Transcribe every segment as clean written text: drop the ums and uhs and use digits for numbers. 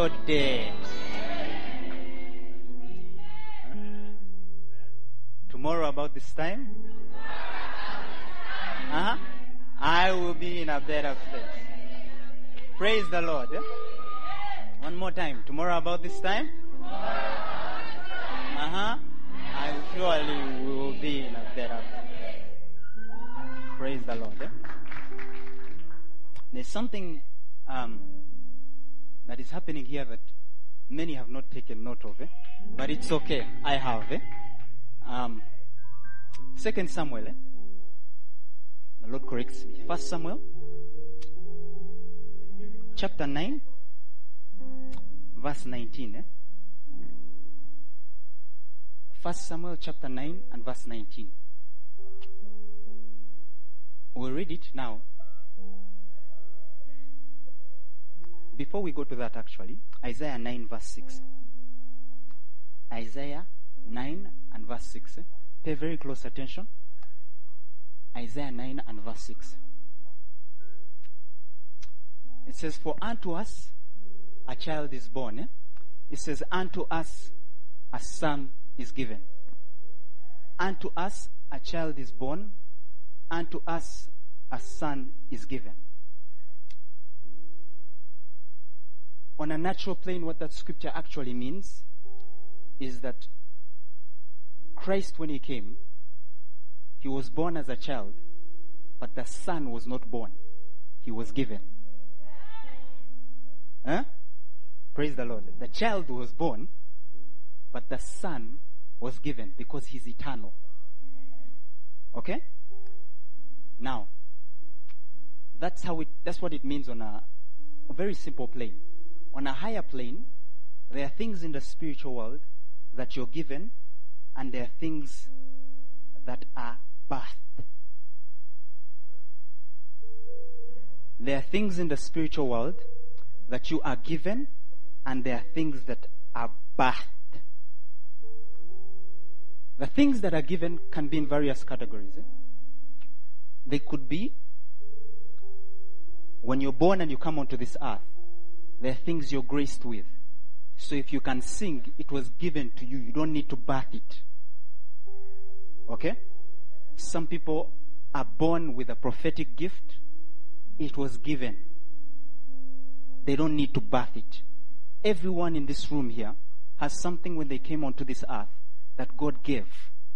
your day. Tomorrow about this time? I will be in a better place. Praise the Lord. One more time. Tomorrow about this time? I surely will be in a better place. Praise the Lord. There's something that is happening here that many have not taken note of, but it's okay. I have. 2 Samuel. The Lord corrects me. 1 Samuel, chapter 9, verse 19. 1 Samuel, chapter 9 and verse 19. We'll read it now. Before we go to that, actually, Isaiah 9, verse 6. Isaiah 9 and verse 6. Pay very close attention. Isaiah 9 and verse 6. It says, for unto us a child is born. It says, unto us a son is given. Unto us a child is born. Unto us a son is given. On a natural plane, what that scripture actually means is that Christ, when he came, he was born as a child, but the son was not born. He was given. Praise the Lord. The child was born, but the son was given because he's eternal. Okay? Now, that's what it means on a very simple plane. On a higher plane, there are things in the spiritual world that you're given, and there are things that are birthed. There are things in the spiritual world that you are given, and there are things that are birthed. The things that are given can be in various categories. They could be when you're born and you come onto this earth, there are things you're graced with. So if you can sing, it was given to you. You don't need to birth it. Okay? Some people are born with a prophetic gift. It was given. They don't need to birth it. Everyone in this room here has something when they came onto this earth that God gave.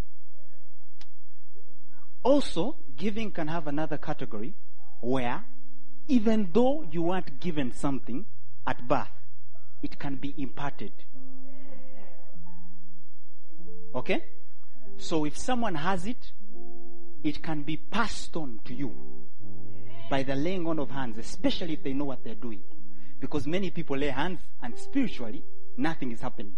Also, giving can have another category where even though you weren't given something at birth, it can be imparted. Okay? So if someone has it, it can be passed on to you by the laying on of hands, especially if they know what they're doing. Because many people lay hands and spiritually, nothing is happening.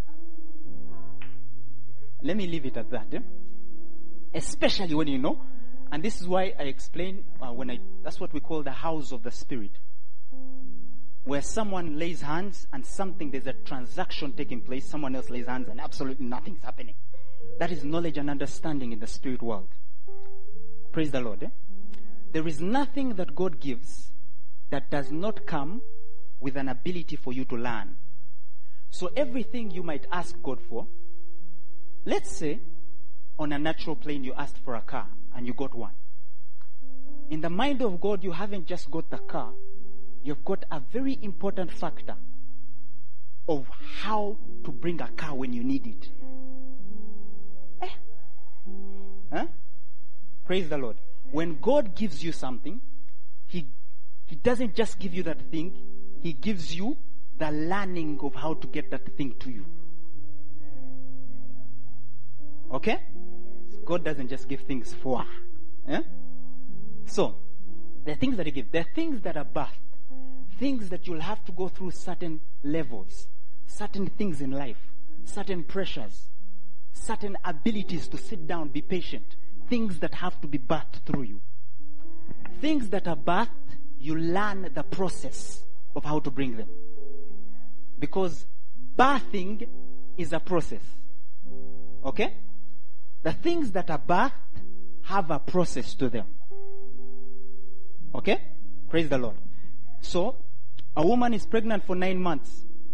Let me leave it at that. Especially when you know. And this is why I explain that's what we call the house of the Spirit. Where someone lays hands and there's a transaction taking place, someone else lays hands and absolutely nothing's happening. That is knowledge and understanding in the spirit world. Praise the Lord. There is nothing that God gives that does not come with an ability for you to learn. So everything you might ask God for, let's say on a natural plane you asked for a car and you got one. In the mind of God, you haven't just got the car, you've got a very important factor of how to bring a car when you need it. Praise the Lord. When God gives you something, He doesn't just give you that thing, He gives you the learning of how to get that thing to you. Okay? God doesn't just give things for. So, there are things that He gives. There are things that are birthed. Things that you'll have to go through certain levels, certain things in life, certain pressures, certain abilities to sit down, be patient. Things that have to be birthed through you. Things that are birthed, you learn the process of how to bring them. Because birthing is a process. Okay? The things that are birthed have a process to them. Okay? Praise the Lord. So, a woman is pregnant for 9 months.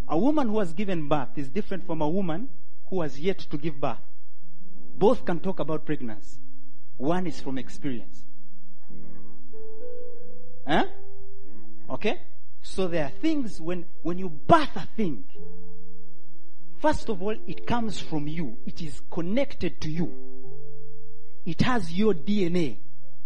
A woman who has given birth is different from a woman who has yet to give birth. Both can talk about pregnancy. One is from experience. Huh? Okay? So there are things when you birth a thing, first of all, it comes from you. It is connected to you. It has your DNA.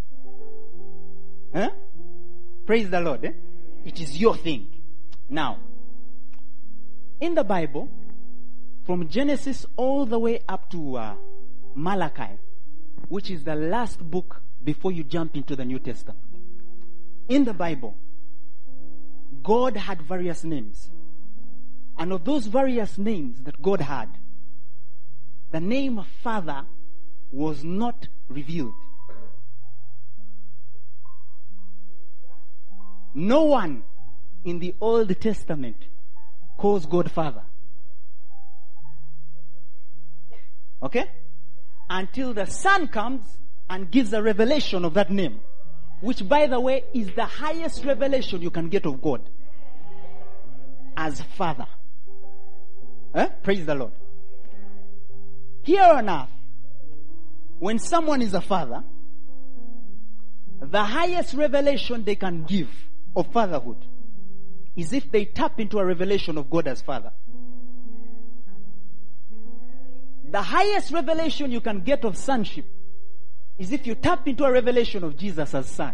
Huh? Praise the Lord. It is your thing. Now, in the Bible, from Genesis all the way up to Malachi, which is the last book before you jump into the New Testament. In the Bible, God had various names. And of those various names that God had, the name Father was not revealed. No one in the Old Testament calls God Father. Okay? Until the Son comes and gives a revelation of that name, which, by the way, is the highest revelation you can get of God, as Father. Praise the Lord. Here on earth, when someone is a father, the highest revelation they can give of fatherhood is if they tap into a revelation of God as Father. The highest revelation you can get of sonship is if you tap into a revelation of Jesus as Son.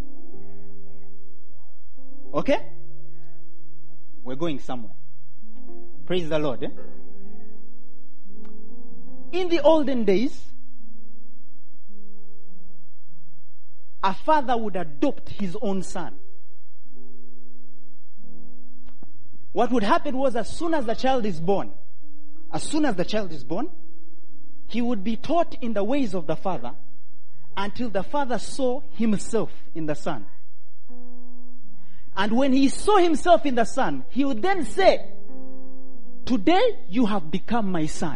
Okay? We're going somewhere. Praise the Lord. In the olden days, a father would adopt his own son. What would happen was, as soon as the child is born, he would be taught in the ways of the father until the father saw himself in the son. And when he saw himself in the son, he would then say, "Today you have become my son."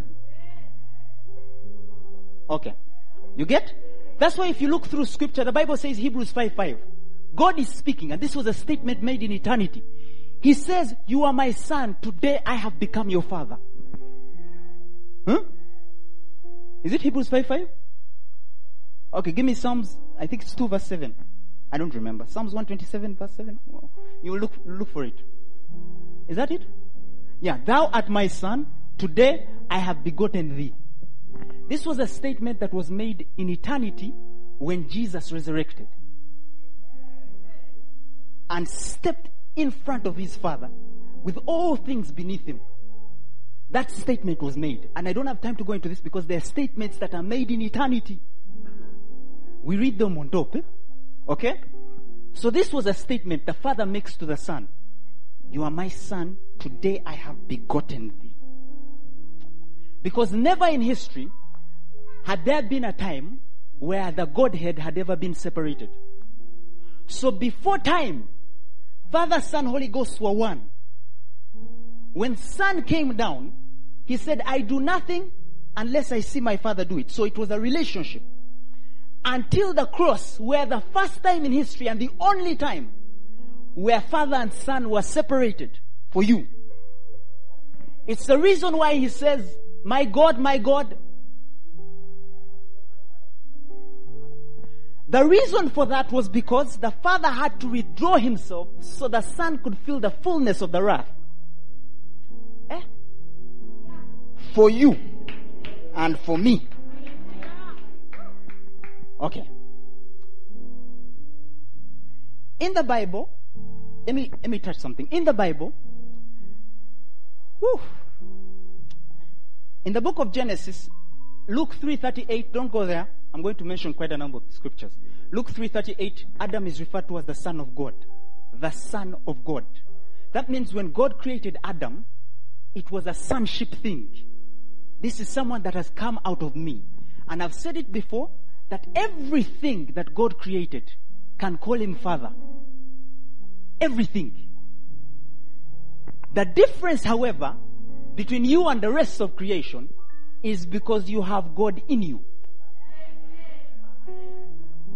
Okay. You get? That's why if you look through scripture, the Bible says, Hebrews 5:5, God is speaking, and this was a statement made in eternity. He says, "You are my son. Today I have become your father." Huh? Is it Hebrews 5:5? Okay, give me Psalms, I think it's 2 verse 7. I don't remember. Psalms 127 verse 7. You look for it. Is that it? Yeah. "Thou art my son. Today I have begotten thee." This was a statement that was made in eternity when Jesus resurrected and stepped in front of his Father with all things beneath him. That statement was made. And I don't have time to go into this because there are statements that are made in eternity. We read them on top. Okay? So this was a statement the Father makes to the Son. "You are my son. Today I have begotten thee." Because never in history had there been a time where the Godhead had ever been separated. So before time, Father, Son, Holy Ghost were one. When Son came down, he said, "I do nothing unless I see my Father do it." So it was a relationship. Until the cross, where the first time in history and the only time where Father and Son were separated for you. It's the reason why he says, my God, the reason for that was because the Father had to withdraw himself so the Son could feel the fullness of the wrath. For you and for me. Okay. In the Bible, let me touch something. In the Bible, in the book of Genesis, Luke 3:38, don't go there. I'm going to mention quite a number of scriptures. Luke 3:38, Adam is referred to as the Son of God. The Son of God. That means when God created Adam, it was a sonship thing. This is someone that has come out of me. And I've said it before, that everything that God created can call him Father. Everything. The difference, however, between you and the rest of creation is because you have God in you.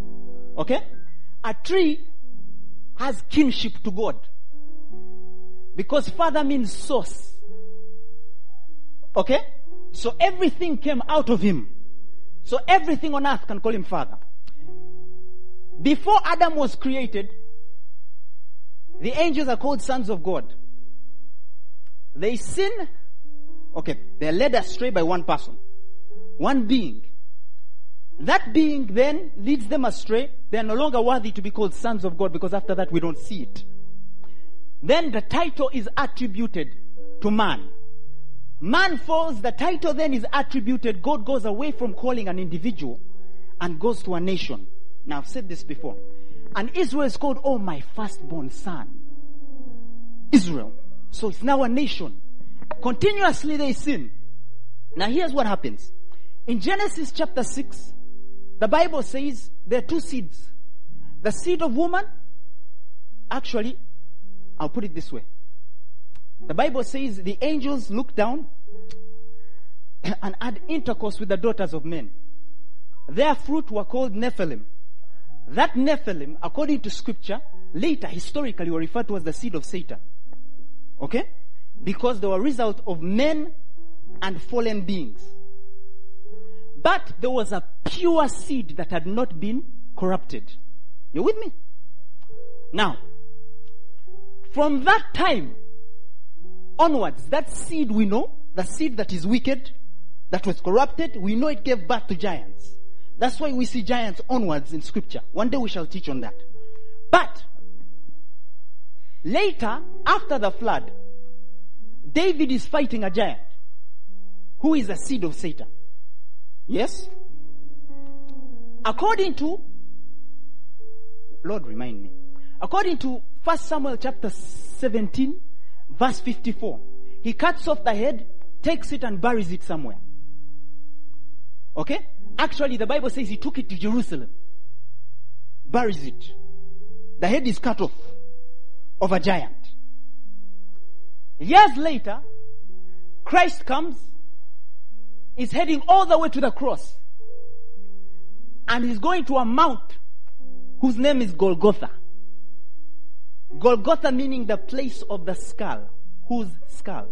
Okay? A tree has kinship to God. Because Father means source. Okay? So everything came out of him. So everything on earth can call him Father. Before Adam was created, the angels are called sons of God. They sin. Okay, they're led astray by one person. One being. That being then leads them astray. They're no longer worthy to be called sons of God because after that we don't see it. Then the title is attributed to man. Man falls, the title then is attributed. God goes away from calling an individual and goes to a nation. Now I've said this before. And Israel is called, oh, my firstborn son. Israel. So it's now a nation. Continuously they sin. Now here's what happens. In Genesis chapter 6, the Bible says there are two seeds. The seed of woman, actually, I'll put it this way. The Bible says the angels looked down and had intercourse with the daughters of men. Their fruit were called Nephilim. That Nephilim, according to scripture, later historically were referred to as the seed of Satan. Okay? Because they were a result of men and fallen beings. But there was a pure seed that had not been corrupted. You with me? Now, from that time onwards, that seed we know, the seed that is wicked, that was corrupted, we know it gave birth to giants. That's why we see giants onwards in scripture. One day we shall teach on that. But later, after the flood, David is fighting a giant who is a seed of Satan. Yes? According to, Lord remind me, according to 1 Samuel chapter 17, verse 54, he cuts off the head, takes it and buries it somewhere. Okay? Actually, the Bible says he took it to Jerusalem. Buries it. The head is cut off of a giant. Years later, Christ comes, is heading all the way to the cross. And he's going to a mount whose name is Golgotha. Golgotha meaning the place of the skull. Whose skull?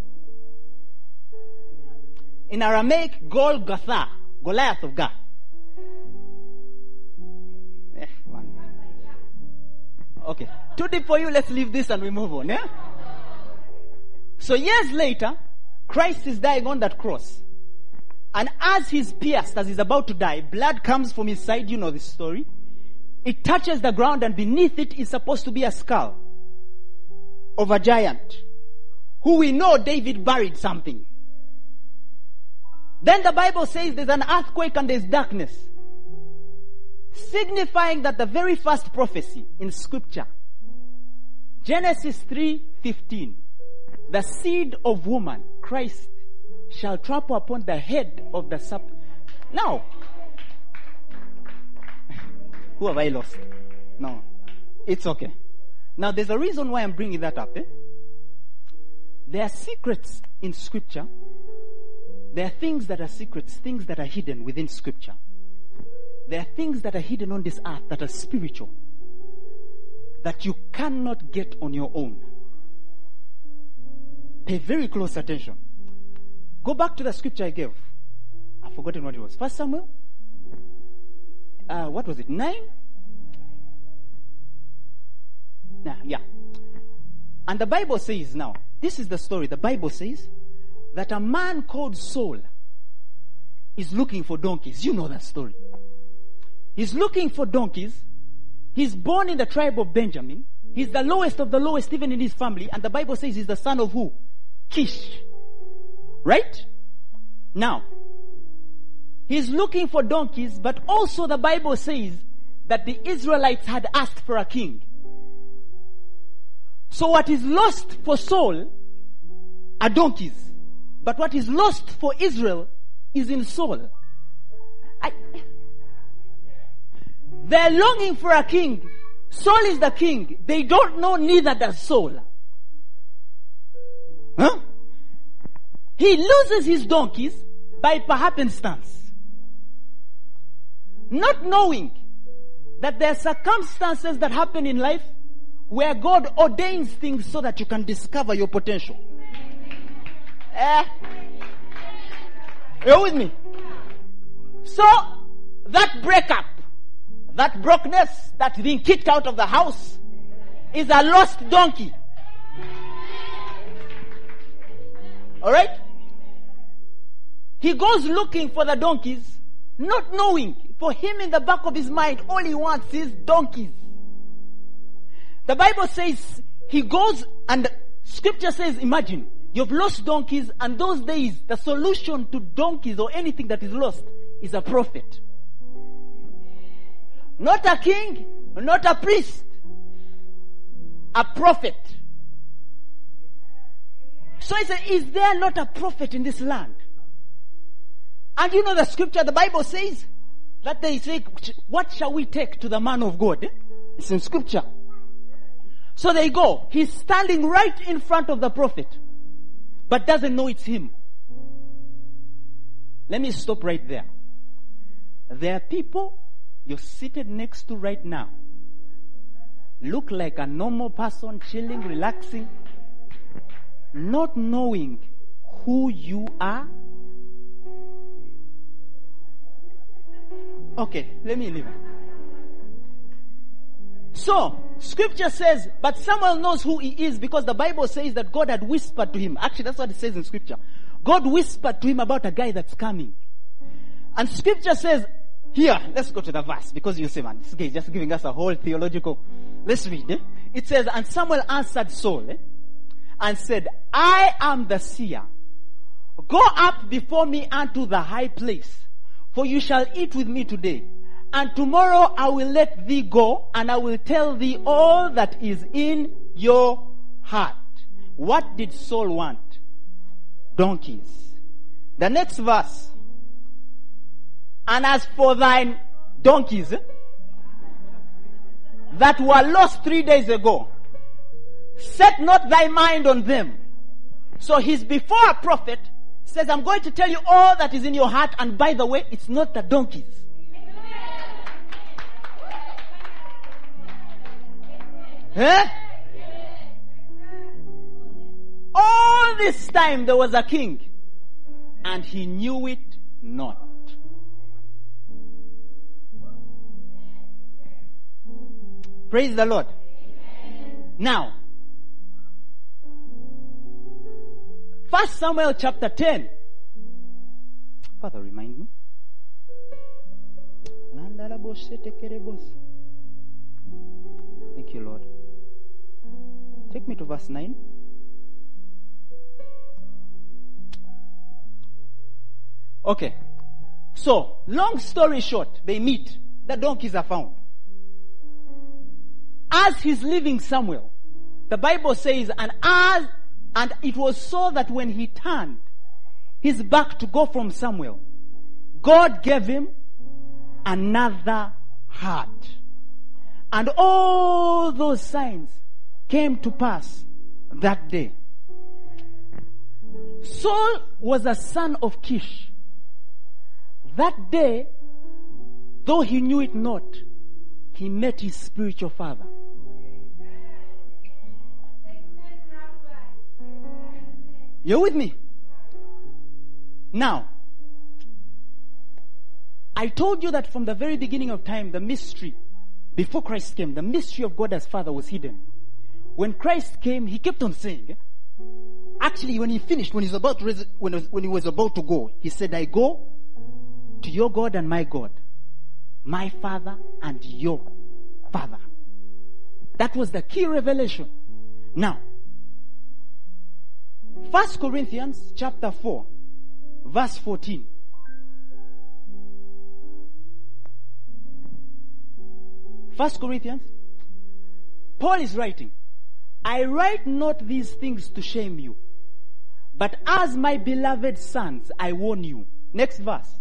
In Aramaic, Golgotha. Goliath of Gath. Okay. Too deep for you, let's leave this and we move on. Yeah? So years later, Christ is dying on that cross. And as he's pierced, as he's about to die, blood comes from his side. You know this story. It touches the ground and beneath it is supposed to be a skull of a giant who we know David buried something. Then the Bible says there's an earthquake and there's darkness, signifying that the very first prophecy in scripture, Genesis 3:15, the seed of woman, Christ, shall trample upon the head of the serpent. Now, who have I lost? No, it's okay. Now there's a reason why I'm bringing that up. There are secrets in scripture. There are things that are secrets, things that are hidden within scripture. There are things that are hidden on this earth that are spiritual, that you cannot get on your own. Pay very close attention. Go back to the scripture I gave. I've forgotten what it was. 1 Samuel? What was it? 9? Yeah. And the Bible says now, this is the story. The Bible says that a man called Saul is looking for donkeys. You know that story. He's looking for donkeys. He's born in the tribe of Benjamin. He's the lowest of the lowest even in his family. And the Bible says he's the son of who? Kish. Right? Now, he's looking for donkeys, but also the Bible says that the Israelites had asked for a king. So what is lost for Saul are donkeys. But what is lost for Israel is in Saul. They're longing for a king. Saul is the king. They don't know, neither does Saul. Huh? He loses his donkeys by happenstance. Not knowing that there are circumstances that happen in life where God ordains things so that you can discover your potential. You're with me? So, that breakup, that brokenness, that being kicked out of the house is a lost donkey. Alright? He goes looking for the donkeys, not knowing. For him, in the back of his mind, all he wants is donkeys. The Bible says he goes, and scripture says, imagine, you've lost donkeys, and those days, the solution to donkeys or anything that is lost is a prophet. Not a king, not a priest. A prophet. So he said, is there not a prophet in this land? And you know the scripture, the Bible says that they say, what shall we take to the man of God? It's in scripture. So they go. He's standing right in front of the prophet, but doesn't know it's him. Let me stop right there. There are people you're seated next to right now. Look like a normal person, chilling, relaxing, not knowing who you are. Okay, let me leave it. So, scripture says, but Samuel knows who he is because the Bible says that God had whispered to him. Actually, that's what it says in scripture. God whispered to him about a guy that's coming. And scripture says, here, let's go to the verse because you say, man, this guy is just giving us a whole theological. Let's read. It says, and Samuel answered Saul and said, I am the seer. Go up before me unto the high place, for you shall eat with me today. And tomorrow I will let thee go, and I will tell thee all that is in your heart. What did Saul want? Donkeys. The next verse. And as for thine donkeys that were lost 3 days ago, set not thy mind on them. So he's before a prophet, says, I'm going to tell you all that is in your heart, and by the way, it's not the donkeys. All this time there was a king, and he knew it not. Praise the Lord. Now, 1 Samuel chapter 10. Father, remind me. Thank you, Lord. Take me to verse 9. Okay. So, long story short, they meet. The donkeys are found. As he's leaving Samuel, the Bible says, and it was so that when he turned his back to go from Samuel, God gave him another heart. And all those signs came to pass that day. Saul was a son of Kish. That day, though he knew it not, he met his spiritual father. You're with me? Now, I told you that from the very beginning of time, the mystery, before Christ came, the mystery of God as Father was hidden. When Christ came, he kept on saying, actually when he finished, when he was about to go, he said, I go to your God and my God, my Father and your Father. That was the key revelation. Now, 1 Corinthians chapter 4, verse 14. First Corinthians, Paul is writing, I write not these things to shame you, but as my beloved sons, I warn you. Next verse.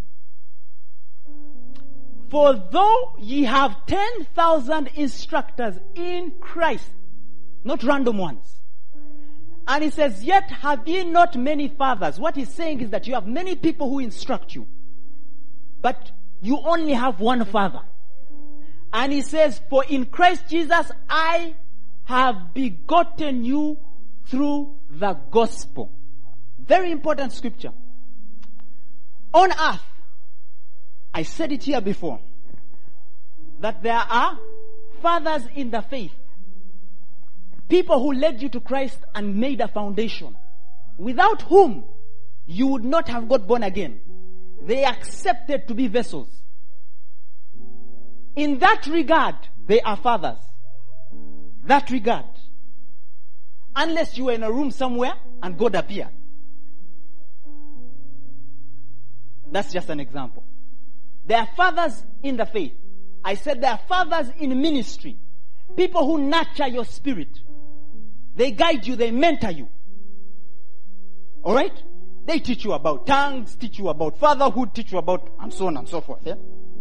For though ye have 10,000 instructors in Christ, not random ones. And he says, yet have ye not many fathers. What he's saying is that you have many people who instruct you, but you only have one Father. And he says, for in Christ Jesus I have begotten you through the gospel. Very important scripture. On earth, I said it here before, that there are fathers in the faith. People who led you to Christ and made a foundation, without whom you would not have got born again. They accepted to be vessels. In that regard, they are fathers. That regard. Unless you were in a room somewhere and God appeared. That's just an example. There are fathers in the faith. I said there are fathers in ministry. People who nurture your spirit. They guide you, they mentor you. Alright? They teach you about tongues, teach you about fatherhood, teach you about, and so on and so forth. Yeah?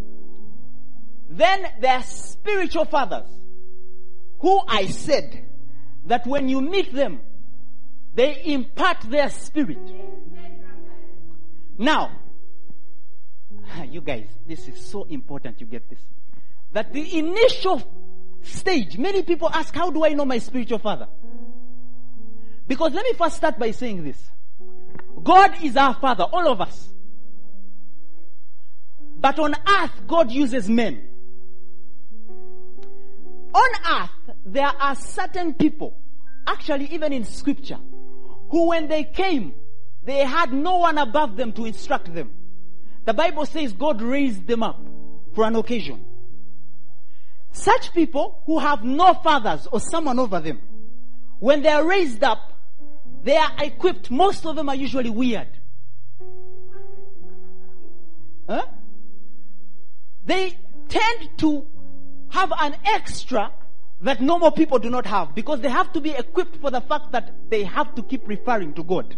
Then there are spiritual fathers, who I said that when you meet them, they impart their spirit. Now, you guys, this is so important you get this. That the initial stage, many people ask, how do I know my spiritual father? Because let me first start by saying this. God is our father, all of us. But on earth, God uses men. On earth, there are certain people, actually even in scripture, who when they came, they had no one above them to instruct them. The Bible says God raised them up for an occasion. Such people who have no fathers or someone over them, when they are raised up, they are equipped. Most of them are usually weird. Huh? They tend to have an extra that normal people do not have, because they have to be equipped for the fact that they have to keep referring to God.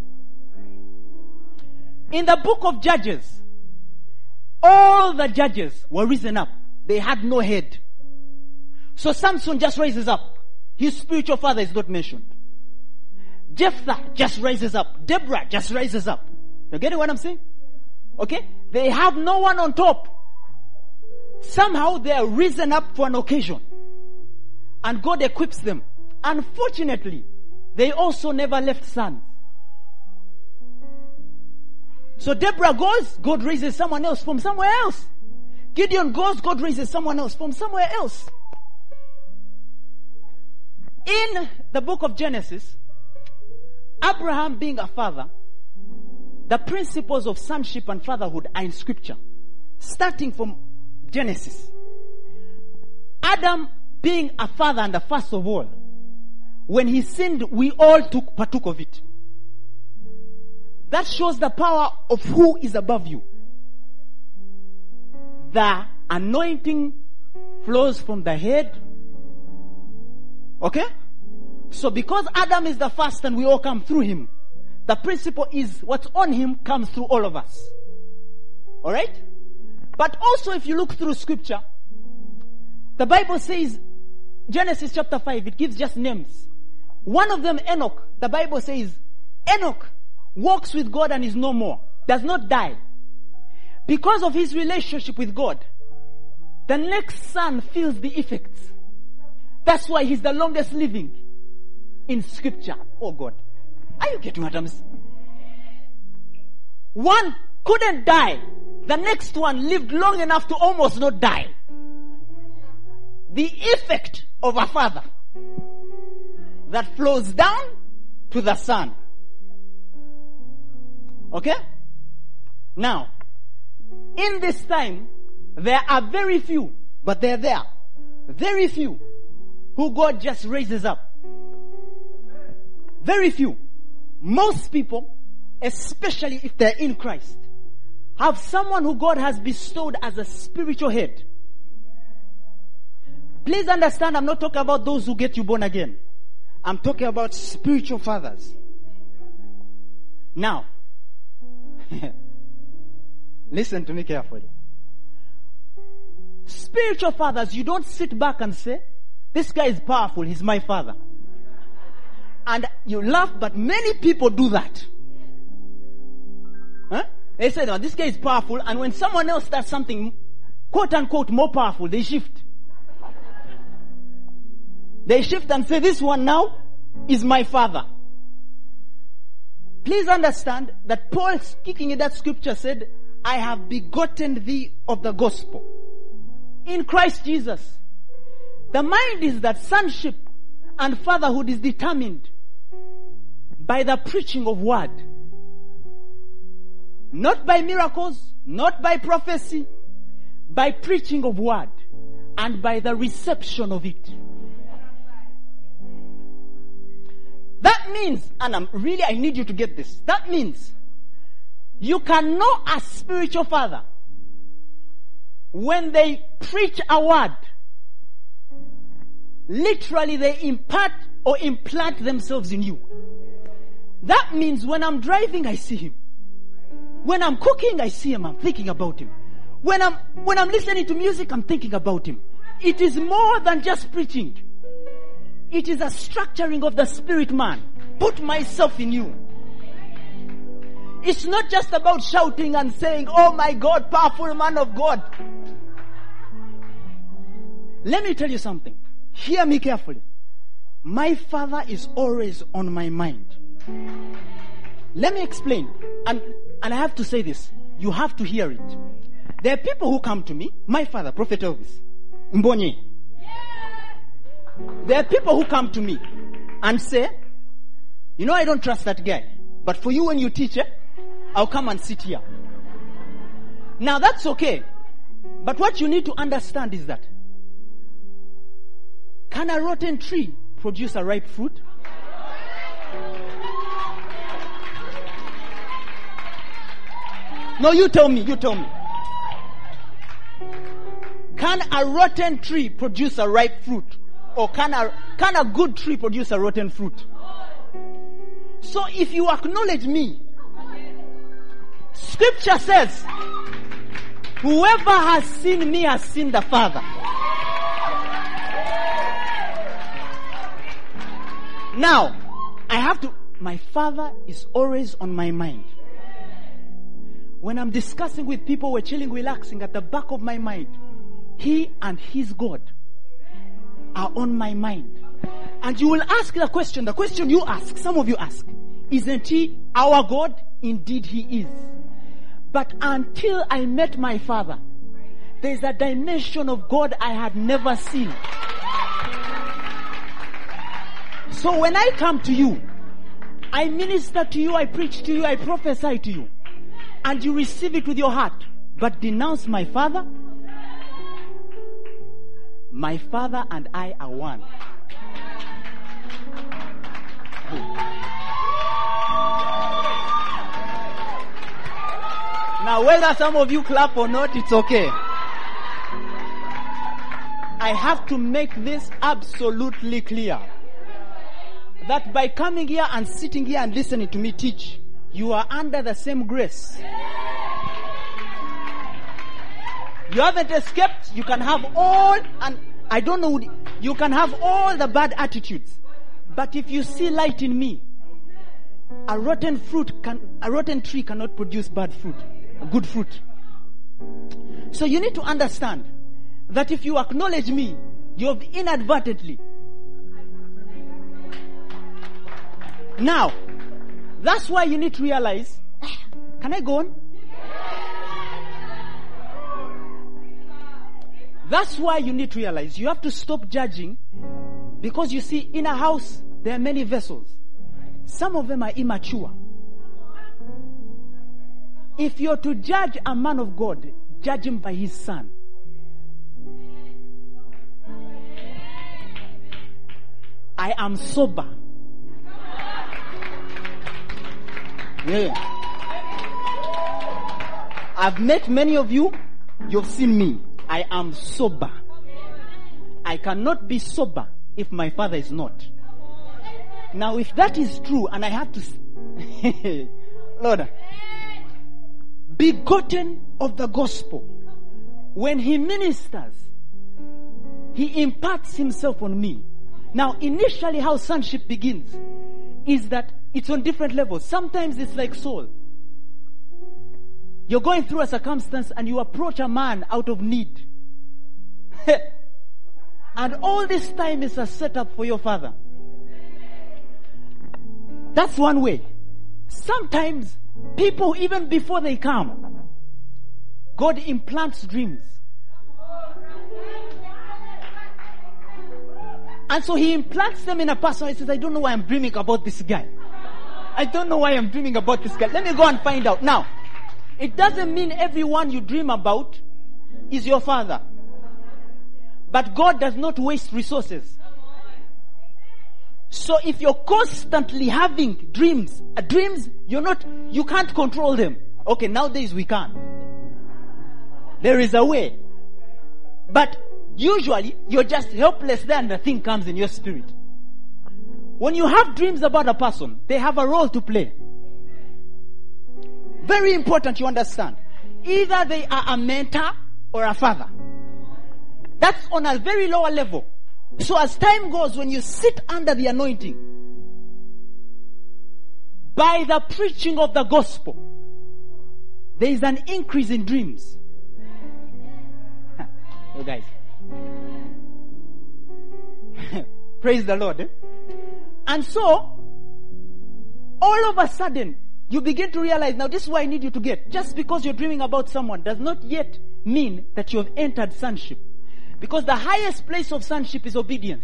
In the book of Judges, all the judges were risen up. They had no head. So Samson just rises up. His spiritual father is not mentioned. Jephthah just rises up. Deborah just rises up. You get what I'm saying? Okay? They have no one on top. Somehow they are risen up for an occasion. And God equips them. Unfortunately, they also never left sons. So Deborah goes, God raises someone else from somewhere else. Gideon goes, God raises someone else from somewhere else. In the book of Genesis, Abraham being a father, the principles of sonship and fatherhood are in scripture. Starting from Genesis. Adam being a father and the first of all, when he sinned, we all partook of it. That shows the power of who is above you. The anointing flows from the head. Okay? So because Adam is the first and we all come through him, the principle is what's on him comes through all of us. Alright? But also if you look through scripture, the Bible says, Genesis chapter 5, it gives just names. One of them, Enoch, the Bible says, Enoch walks with God and is no more, does not die. Because of his relationship with God, the next son feels the effects. That's why he's the longest living in scripture. Oh God. Are you getting what I'm saying? One couldn't die. The next one lived long enough to almost not die. The effect of a father that flows down to the son. Okay? Now, in this time, there are very few, but they're there. Very few who God just raises up. Very few. Most people, especially if they're in Christ, have someone who God has bestowed as a spiritual head. Please understand, I'm not talking about those who get you born again. I'm talking about spiritual fathers. Now, listen to me carefully. Spiritual fathers, you don't sit back and say, this guy is powerful, he's my father. And you laugh, but many people do that. Huh? They say, no, this guy is powerful, and when someone else does something, quote unquote, more powerful, they shift. They shift and say, this one now is my father. Please understand that Paul, speaking in that scripture, said, I have begotten thee of the gospel. In Christ Jesus. The mind is that sonship and fatherhood is determined by the preaching of word. Not by miracles, not by prophecy, by preaching of word and by the reception of it. That means, and I need you to get this. That means you can know a spiritual father when they preach a word. Literally, they impart or implant themselves in you. That means when I'm driving, I see him. When I'm cooking, I see him. I'm thinking about him. When I'm listening to music, I'm thinking about him. It is more than just preaching. It is a structuring of the spirit man. Put myself in you. It's not just about shouting and saying, oh my God, powerful man of God. Let me tell you something. Hear me carefully. My father is always on my mind. Let me explain. And I have to say this. You have to hear it. There are people who come to me. My father, Prophet Elvis Mbonye. There are people who come to me and say, you know, I don't trust that guy. But for you, when you teach, I'll come and sit here. Now that's okay. But what you need to understand is that, can a rotten tree produce a ripe fruit? No, you tell me. Can a rotten tree produce a ripe fruit? Or can a good tree produce a rotten fruit? So if you acknowledge me, Scripture says, whoever has seen me has seen the Father. Now, my Father is always on my mind. When I'm discussing with people, we're chilling, relaxing, at the back of my mind, He and His God are on my mind. And you will ask the question you ask, some of you ask, isn't He our God? Indeed He is. But until I met my Father, there's a dimension of God I had never seen. So when I come to you, I minister to you, I preach to you, I prophesy to you, and you receive it with your heart, but denounce my Father, my Father and I are one. Now, whether some of you clap or not, it's okay. I have to make this absolutely clear. That by coming here and sitting here and listening to me teach, you are under the same grace. You haven't escaped. You can have all, and I don't know, you can have all the bad attitudes. But if you see light in me, a rotten tree cannot produce bad fruit, good fruit. So you need to understand that if you acknowledge me, you have inadvertently. Now, that's why you need to realize, can I go on? That's why you need to realize you have to stop judging, because you see, in a house, there are many vessels. Some of them are immature. If you're to judge a man of God, judge him by his son. I am sober. Yeah. I've met many of you. You've seen me. I am sober. I cannot be sober if my Father is not. Now, if that is true, and I have to, Lord, begotten of the gospel, when He ministers, He imparts Himself on me. Now, initially how sonship begins is that it's on different levels. Sometimes it's like Saul. You're going through a circumstance and you approach a man out of need. And all this time is a setup for your father. That's one way. Sometimes people, even before they come, God implants dreams. And so he implants them in a person. He says, I don't know why I'm dreaming about this guy. I don't know why I'm dreaming about this guy. Let me go and find out. Now, it doesn't mean everyone you dream about is your father. But God does not waste resources. So if you're constantly having dreams, you can't control them. Okay, nowadays we can. There is a way. But usually, you're just helpless there and the thing comes in your spirit. When you have dreams about a person, they have a role to play. Very important you understand. Either they are a mentor or a father. That's on a very lower level. So as time goes, when you sit under the anointing, by the preaching of the gospel, there is an increase in dreams. You guys. Praise the Lord. Eh? And so, all of a sudden, you begin to realize, now this is what I need you to get. Just because you're dreaming about someone does not yet mean that you have entered sonship. Because the highest place of sonship is obedience.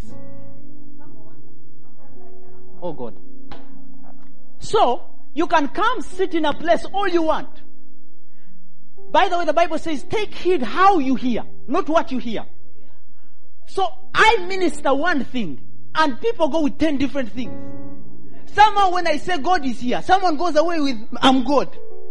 Oh God. So, you can come sit in a place all you want. By the way, the Bible says, take heed how you hear, not what you hear. So, I minister one thing, and people go with 10 different things. Somehow when I say God is here, someone goes away with, I'm God.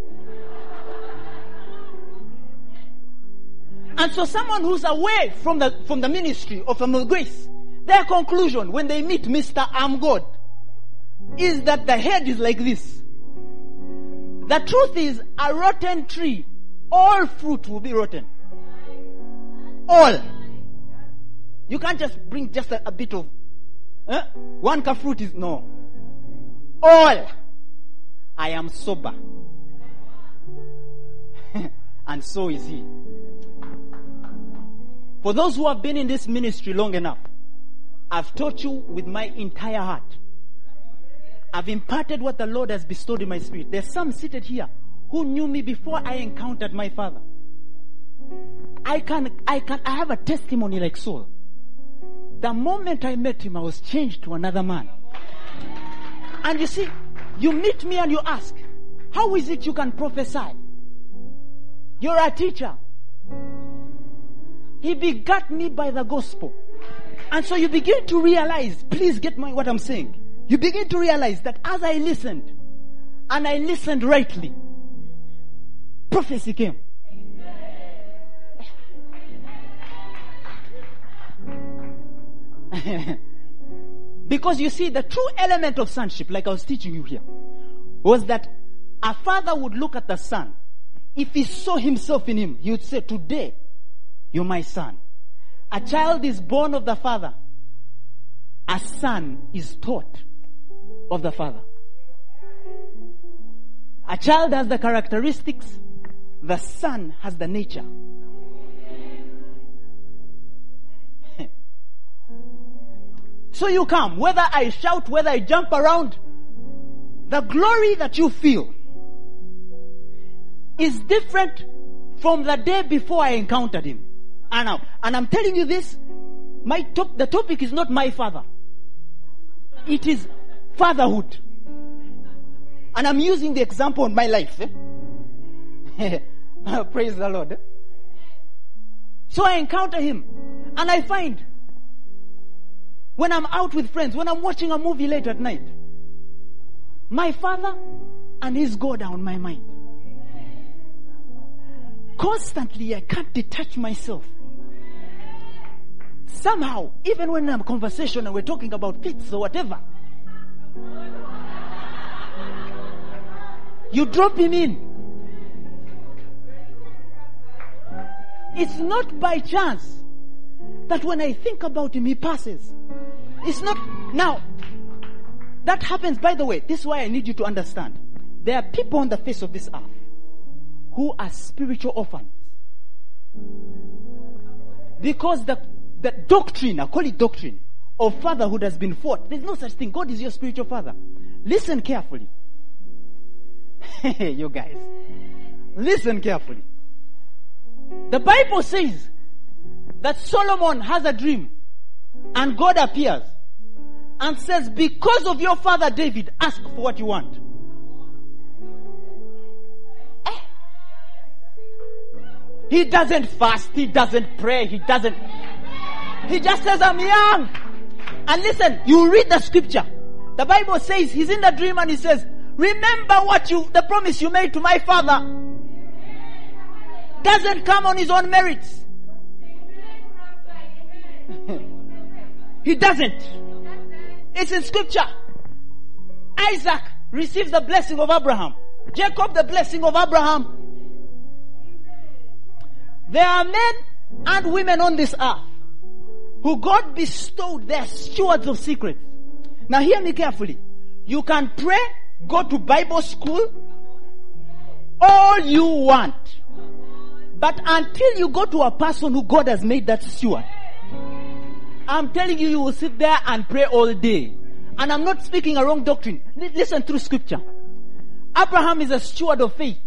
And so someone who's away from the ministry or from the grace, their conclusion when they meet Mr. I'm God is that the head is like this. The truth is, a rotten tree, all fruit will be rotten. All. You can't just bring just a bit of, one cup fruit is, no. All. I am sober. And so is he. For those who have been in this ministry long enough, I've taught you with my entire heart. I've imparted what the Lord has bestowed in my spirit. There's some seated here who knew me before I encountered my father. I have a testimony like Saul. The moment I met him, I was changed to another man. And you see, you meet me and you ask, how is it you can prophesy? You're a teacher. He begat me by the gospel. And so you begin to realize, please get what I'm saying. You begin to realize that as I listened, and I listened rightly, prophecy came. Because you see, the true element of sonship, like I was teaching you here, was that a father would look at the son. If he saw himself in him, he would say, today, you're my son. A child is born of the father. A son is taught of the father. A child has the characteristics. The son has the nature. So you come, whether I shout, whether I jump around, the glory that you feel is different from the day before I encountered him. And I'm telling you this, the topic is not my father. It is fatherhood. And I'm using the example in my life. Praise the Lord. So I encounter him. And I find, when I'm out with friends, when I'm watching a movie late at night, my father and his God are on my mind. Constantly, I can't detach myself. Somehow, even when I'm in a conversation and we're talking about fits or whatever, you drop him in. It's not by chance that when I think about him, he passes. It's not. Now, that happens, by the way, this is why I need you to understand. There are people on the face of this earth who are spiritual orphans. Because the doctrine, I call it doctrine, of fatherhood has been fought. There's no such thing. God is your spiritual father. Listen carefully. You guys. Listen carefully. The Bible says that Solomon has a dream and God appears and says, because of your father David, ask for what you want. He doesn't fast, he doesn't pray, he just says, I'm young. And listen, you read the scripture. The Bible says he's in the dream and he says, remember the promise you made to my father. Doesn't come on his own merits. He doesn't. It's in scripture. Isaac receives the blessing of Abraham. Jacob, the blessing of Abraham. There are men and women on this earth who God bestowed, their stewards of secrets. Now hear me carefully. You can pray, go to Bible school, all you want. But until you go to a person who God has made that steward, I'm telling you, you will sit there and pray all day. And I'm not speaking a wrong doctrine. Listen through scripture. Abraham is a steward of faith.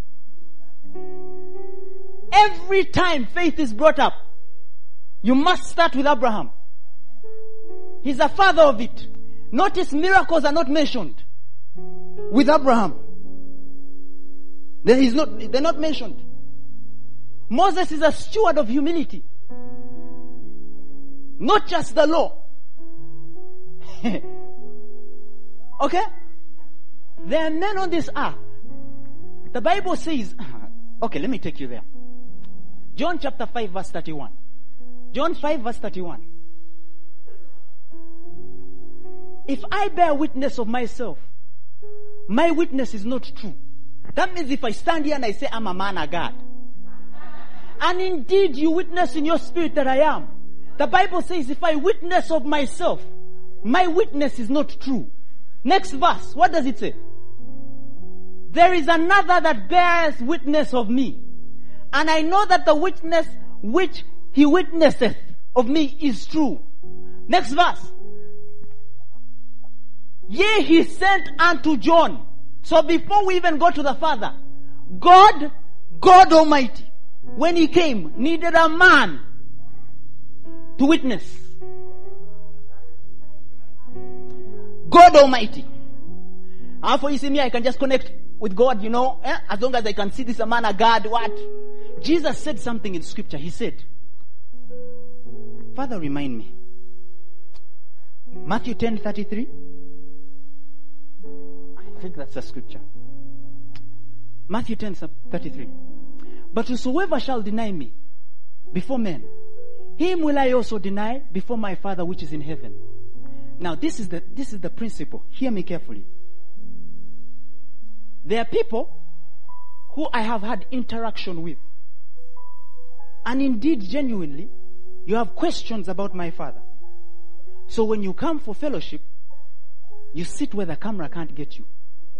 Every time faith is brought up, you must start with Abraham. He's the father of it. Notice miracles are not mentioned with Abraham. They're not mentioned. Moses is a steward of humility. Not just the law. Okay? There are men on this earth. The Bible says, okay, let me take you there. John chapter 5 verse 31. John 5 verse 31. If I bear witness of myself, my witness is not true. That means if I stand here and I say I'm a man of God, and indeed you witness in your spirit that I am, the Bible says if I witness of myself, my witness is not true. Next verse, what does it say? There is another that bears witness of me, and I know that the witness which he witnesseth of me is true. Next verse. Yea, he sent unto John. So before we even go to the Father, God Almighty, when he came, needed a man to witness. God Almighty. After you see me, I can just connect with God, as long as I can see this a man of God, what? Jesus said something in scripture. He said, Father, remind me. Matthew 10:33. I think that's the scripture. Matthew 10:33. But whosoever shall deny me before men, him will I also deny before my Father which is in heaven. Now this is the principle. Hear me carefully. There are people who I have had interaction with. And indeed, genuinely, you have questions about my Father. So when you come for fellowship, you sit where the camera can't get you.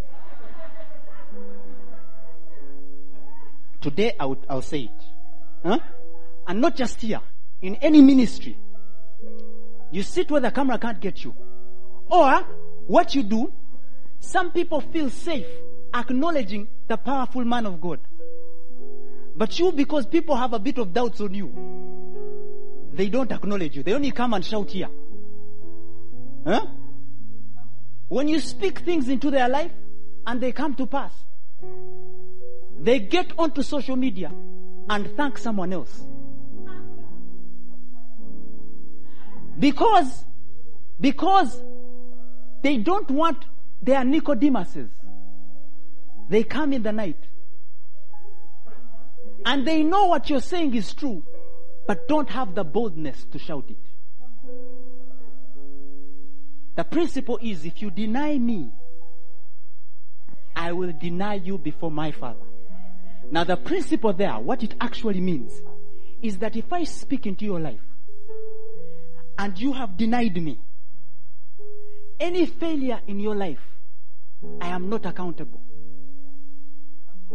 Today I'll say it. Huh? And not just here. In any ministry. You sit where the camera can't get you. Or, what you do, some people feel safe acknowledging the powerful man of God. But you, because people have a bit of doubts on you, they don't acknowledge you. They only come and shout here. Huh? When you speak things into their life and they come to pass, they get onto social media and thank someone else. Because they don't want their Nicodemuses. They come in the night. And they know what you're saying is true, but don't have the boldness to shout it. The principle is, if you deny me, I will deny you before my Father. Now the principle there, what it actually means, is that if I speak into your life, and you have denied me, any failure in your life, I am not accountable.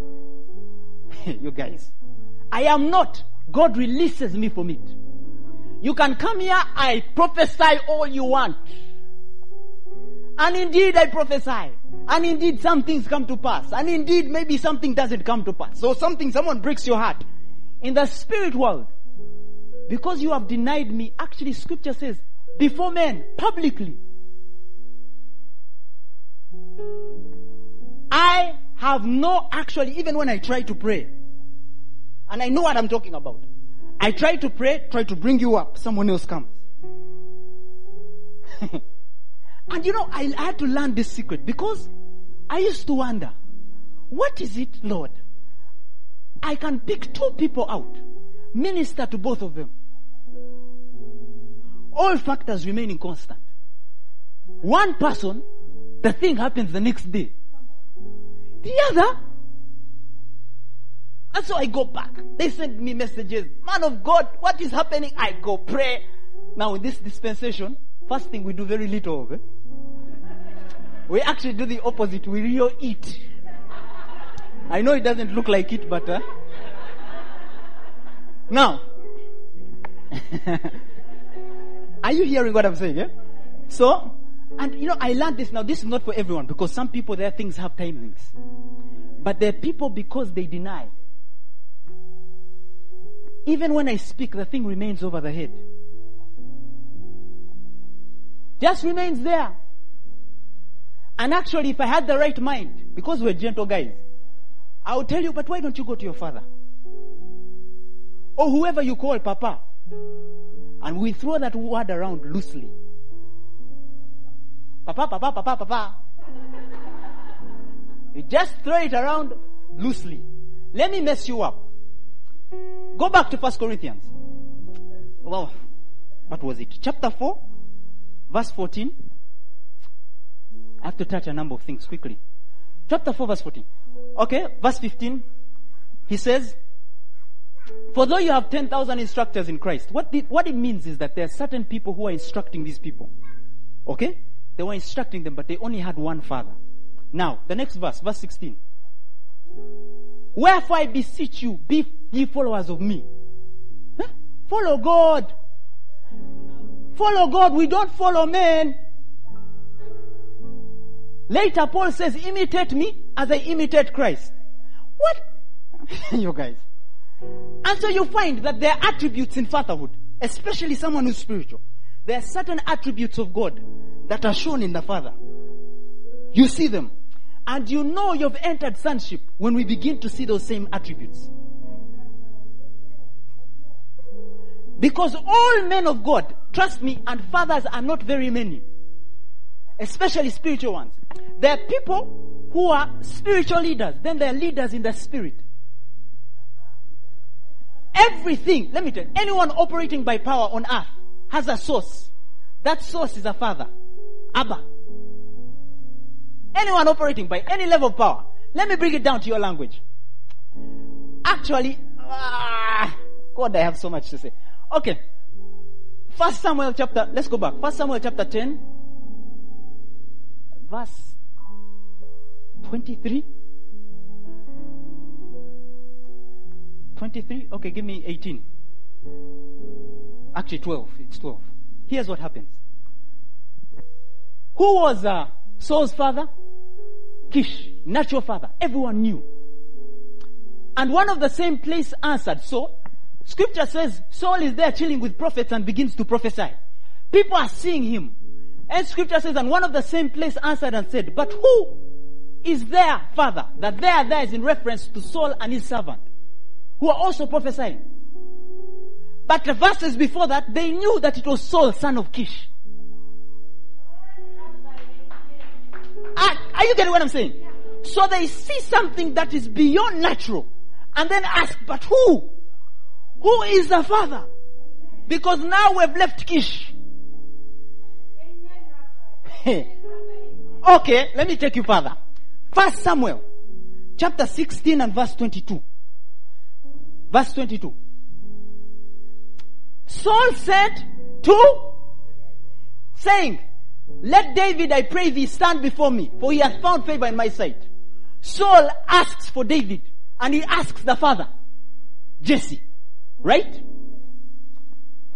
You guys, I am not. God releases me from it. You can come here, I prophesy all you want. And indeed I prophesy. And indeed some things come to pass. And indeed maybe something doesn't come to pass. So someone breaks your heart. In the spirit world, because you have denied me, actually scripture says, before men, publicly, I have no, actually, even when I try to pray, and I know what I'm talking about, I try to pray, try to bring you up, someone else comes. And I had to learn this secret because I used to wonder, what is it, Lord? I can pick 2 people out, minister to both of them. All factors remaining constant. One person, the thing happens the next day. The other, and so I go back. They send me messages. Man of God, what is happening? I go pray. Now in this dispensation, first thing we do very little of it. We actually do the opposite. We really eat. I know it doesn't look like it, but now, are you hearing what I'm saying? Yeah? So, and I learned this now. This is not for everyone because some people, their things have timings. But there are people, because they deny. Even when I speak, the thing remains over the head. Just remains there. And actually, if I had the right mind, because we're gentle guys, I would tell you, but why don't you go to your father? Or whoever you call Papa. And we throw that word around loosely. Papa, Papa, Papa, Papa. You just throw it around loosely. Let me mess you up. Go back to 1 Corinthians. Well, what was it? Chapter 4, verse 14. I have to touch a number of things quickly. Chapter 4, verse 14. Okay, verse 15. He says, for though you have 10,000 instructors in Christ, what it means is that there are certain people who are instructing these people. Okay? They were instructing them, but they only had one father. Now, the next verse, verse 16. Wherefore I beseech you, be ye followers of me. Huh? Follow God. Follow God. We don't follow men. Later Paul says, imitate me as I imitate Christ. What? You guys. And so you find that there are attributes in fatherhood, especially someone who's spiritual. There are certain attributes of God that are shown in the Father. You see them. And you know you've entered sonship when we begin to see those same attributes. Because all men of God, trust me, and fathers are not very many. Especially spiritual ones. There are people who are spiritual leaders. Then there are leaders in the spirit. Everything, let me tell you, anyone operating by power on earth has a source. That source is a father. Abba. Anyone operating by any level of power. Let me bring it down to your language. Actually, God, I have so much to say. Okay. 1 Samuel chapter, let's go back. 1 Samuel chapter 10, verse 23. 23? Okay, give me 18. Actually 12. It's 12. Here's what happens. Who was Saul's father? Kish, natural father. Everyone knew. And one of the same place answered. So, scripture says Saul is there chilling with prophets and begins to prophesy. People are seeing him. And scripture says, and one of the same place answered and said, but who is their father? That there is in reference to Saul and his servant, who are also prophesying. But the verses before that, they knew that it was Saul, son of Kish. Are you getting what I'm saying? So they see something that is beyond natural. And then ask, but who? Who is the father? Because now we've left Kish. Okay, let me take you further. 1 Samuel, chapter 16 and verse 22. Verse 22. Saul said to, saying, let David, I pray thee, stand before me, for he hath found favor in my sight. Saul asks for David, and he asks the father, Jesse. Right?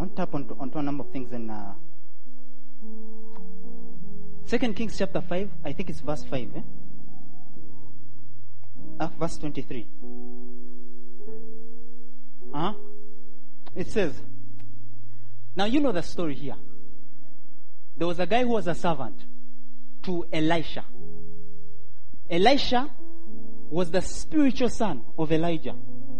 want to tap onto a number of things in 2 Kings chapter 5. I think it's verse 5. Verse 23. It says, now you know the story here. There was a guy who was a servant to Elisha. Elisha was the spiritual son of Elijah.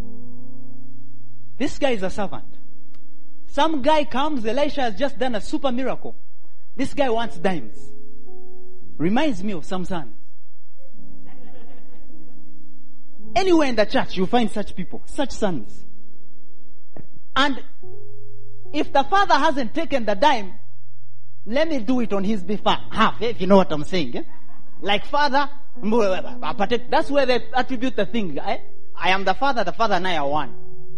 This guy is a servant. Some guy comes, Elisha has just done a super miracle. This guy wants dimes. Reminds me of some sons. Anywhere in the church, you find such people, such sons. And if the father hasn't taken the dime, let me do it on his behalf, if you know what I'm saying. Eh? Like father, that's where they attribute the thing. I am the father and I are one.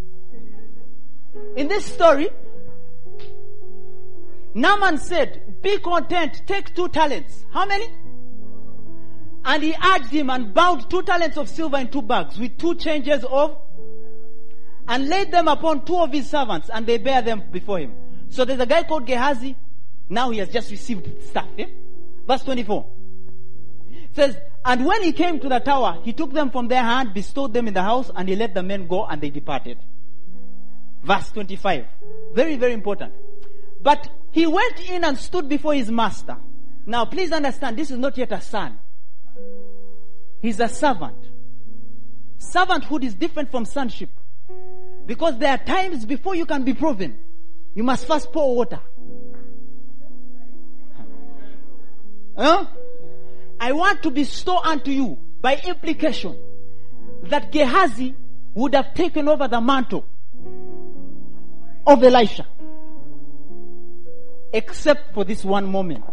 In this story, Naaman said, be content, take 2 talents. How many? And he urged him and bound 2 talents of silver in 2 bags with 2 changes of, and laid them upon 2 of his servants, and they bear them before him. So there's a guy called Gehazi. Now he has just received stuff. Verse 24. It says, and when he came to the tower, he took them from their hand, bestowed them in the house, and he let the men go, and they departed. Verse 25. Very, very important. But he went in and stood before his master. Now please understand, this is not yet a son. He's a servant. Servanthood is different from sonship. Because there are times before you can be proven, you must first pour water. I want to bestow unto you, by implication, that Gehazi would have taken over the mantle of Elisha. Except for this one moment.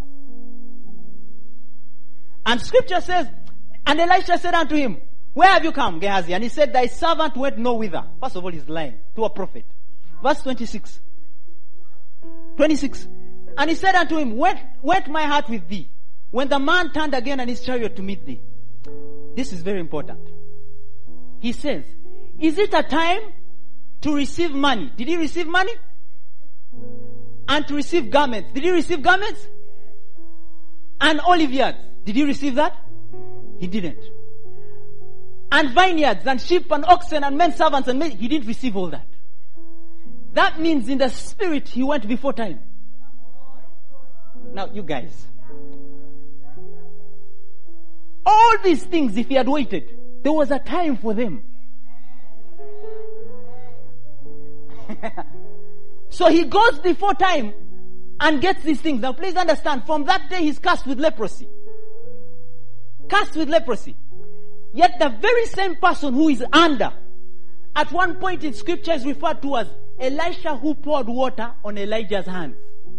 And scripture says, and Elisha said unto him, where have you come, Gehazi? And he said, thy servant went no whither. First of all, he's lying to a prophet. Verse 26. 26. And he said unto him, went my heart with thee, when the man turned again and his chariot to meet thee. This is very important. He says, is it a time to receive money? Did he receive money? And to receive garments. Did he receive garments? And olive yards. Did he receive that? He didn't. And vineyards and sheep and oxen and men servants and men. He didn't receive all that. That means in the spirit he went before time. Now you guys. All these things, if he had waited, there was a time for them. So he goes before time and gets these things. Now please understand, from that day he's cursed with leprosy. Cursed with leprosy. Yet the very same person who is under, at one point in scripture is referred to as Elisha who poured water on Elijah's hands.